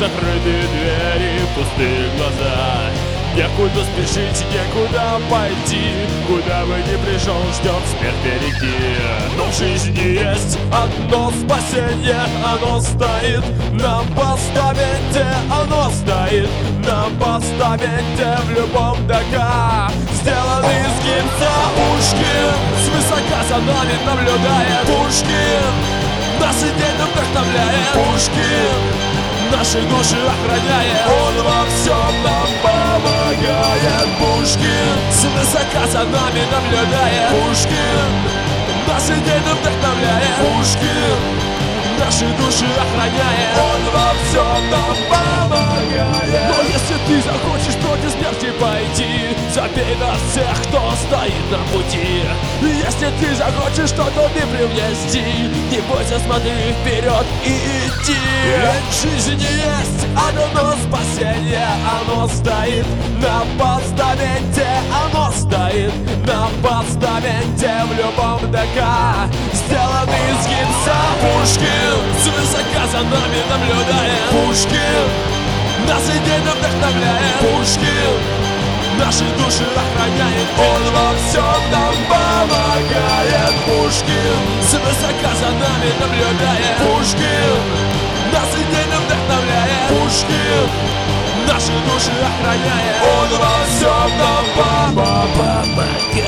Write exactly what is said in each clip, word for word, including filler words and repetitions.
закрытые двери, пустые глаза. Некуда спешить, некуда пойти, куда бы ни пришел, ждет смерть впереди. Но в жизни есть одно спасение, оно стоит на постаменте, оно стоит на постаменте в любом ДК. Сделанный из гипса Пушкин свысока за нами наблюдает. Пушкин нас идейно вдохновляет. Пушкин наши души охраняет. Он во всем нам помогает. Пушкин свысока за нами наблюдает. Пушкин нас идейно вдохновляет. Пушкин наши души охраняет. Он во всем нам помогает. Но если ты захочешь против смерти пойти, забей на всех, кто стоит на пути. Если ты захочешь что-то не привнести, не бойся, смотри вперед и иди. Ведь в жизни есть одно спасение, оно стоит на постаменте, оно стоит на постаменте в любом ДК. Сделанный из гипса Пушкин свысока за нами наблюдает. Пушкин нас идейно вдохновляет. Пушкин наши души охраняет. Он во всем нам помогает. Пушкин свысока за нами наблюдает. Пушкин нас идейно вдохновляет. Пушкин наши души охраняет. Он во всем нам помогает.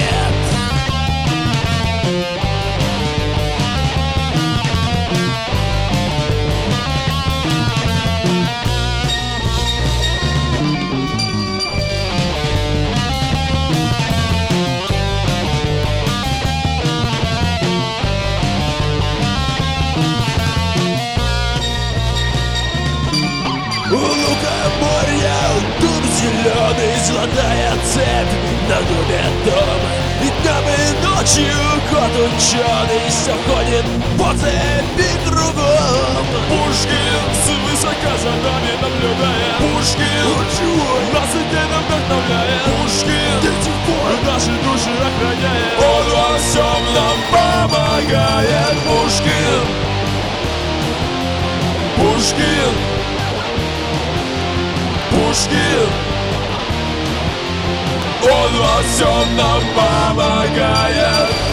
Лукоморье, дуб зеленый, золотая цепь на дубе дома. И днем и ночью кот ученый все ходит по цепи кругом. Пушкин свысока за нами наблюдает. Пушкин нас идейно вдохновляет. Пушкин до сих пор наши души охраняет. Он во всем нам помогает. Пушкин Пушкин Пушкин, он во всем нам помогает.